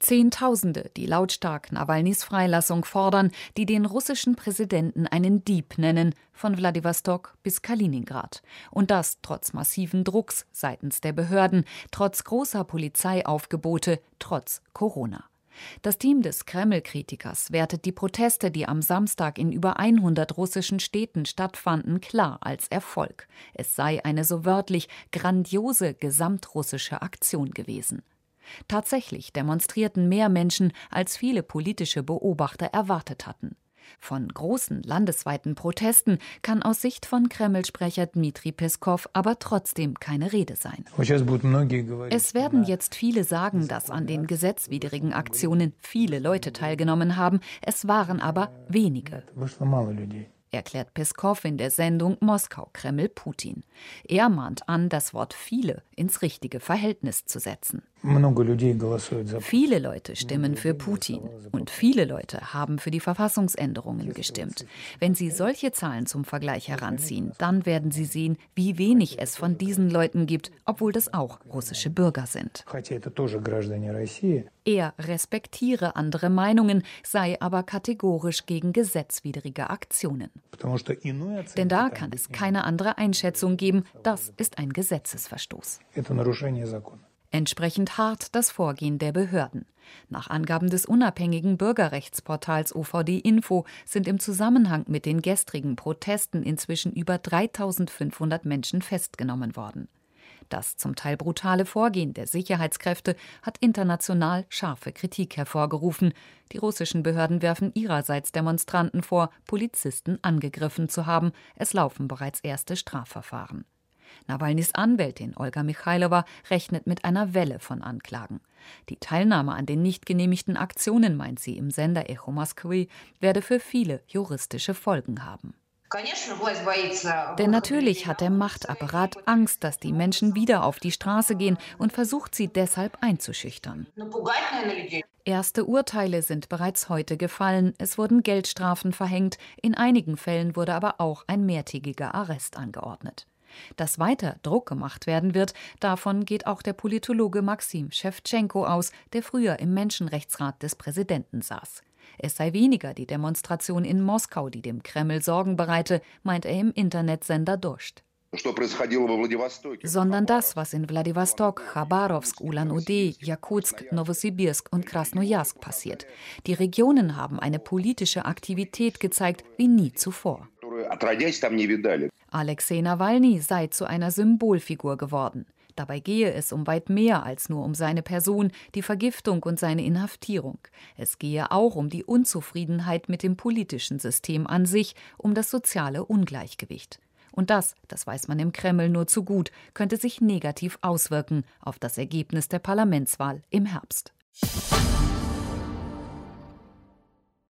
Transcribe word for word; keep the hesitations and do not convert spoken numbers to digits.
Zehntausende, die lautstark Nawalnys Freilassung fordern, die den russischen Präsidenten einen Dieb nennen, von Wladiwostok bis Kaliningrad. Und das trotz massiven Drucks seitens der Behörden, trotz großer Polizeiaufgebote, trotz Corona. Das Team des Kreml-Kritikers wertet die Proteste, die am Samstag in über hundert russischen Städten stattfanden, klar als Erfolg. Es sei eine so wörtlich grandiose gesamtrussische Aktion gewesen. Tatsächlich demonstrierten mehr Menschen, als viele politische Beobachter erwartet hatten. Von großen landesweiten Protesten kann aus Sicht von Kreml-Sprecher Dmitri Peskow aber trotzdem keine Rede sein. Es werden jetzt viele sagen, dass an den gesetzwidrigen Aktionen viele Leute teilgenommen haben, es waren aber wenige, erklärt Peskow in der Sendung Moskau Kreml Putin. Er mahnt an, das Wort viele ins richtige Verhältnis zu setzen. Viele Leute stimmen für Putin und viele Leute haben für die Verfassungsänderungen gestimmt. Wenn Sie solche Zahlen zum Vergleich heranziehen, dann werden Sie sehen, wie wenig es von diesen Leuten gibt, obwohl das auch russische Bürger sind. Er respektiere andere Meinungen, sei aber kategorisch gegen gesetzwidrige Aktionen. Denn da kann es keine andere Einschätzung geben, das ist ein Gesetzesverstoß. Entsprechend hart das Vorgehen der Behörden. Nach Angaben des unabhängigen Bürgerrechtsportals O V D Info sind im Zusammenhang mit den gestrigen Protesten inzwischen über dreitausendfünfhundert Menschen festgenommen worden. Das zum Teil brutale Vorgehen der Sicherheitskräfte hat international scharfe Kritik hervorgerufen. Die russischen Behörden werfen ihrerseits Demonstranten vor, Polizisten angegriffen zu haben. Es laufen bereits erste Strafverfahren. Nawalnys Anwältin Olga Michailova rechnet mit einer Welle von Anklagen. Die Teilnahme an den nicht genehmigten Aktionen, meint sie im Sender Echo Moskwy, werde für viele juristische Folgen haben. Denn natürlich hat der Machtapparat Angst, dass die Menschen wieder auf die Straße gehen und versucht sie deshalb einzuschüchtern. Erste Urteile sind bereits heute gefallen, es wurden Geldstrafen verhängt, in einigen Fällen wurde aber auch ein mehrtägiger Arrest angeordnet. Dass weiter Druck gemacht werden wird, davon geht auch der Politologe Maxim Schewtschenko aus, der früher im Menschenrechtsrat des Präsidenten saß. Es sei weniger die Demonstration in Moskau, die dem Kreml Sorgen bereite, meint er im Internetsender Dost. Sondern das, was in Wladiwostok, Chabarowsk, Ulan-Ude, Jakutsk, Nowosibirsk und Krasnojarsk passiert. Die Regionen haben eine politische Aktivität gezeigt wie nie zuvor. Alexei Nawalny sei zu einer Symbolfigur geworden. Dabei gehe es um weit mehr als nur um seine Person, die Vergiftung und seine Inhaftierung. Es gehe auch um die Unzufriedenheit mit dem politischen System an sich, um das soziale Ungleichgewicht. Und das, das weiß man im Kreml nur zu gut, könnte sich negativ auswirken auf das Ergebnis der Parlamentswahl im Herbst.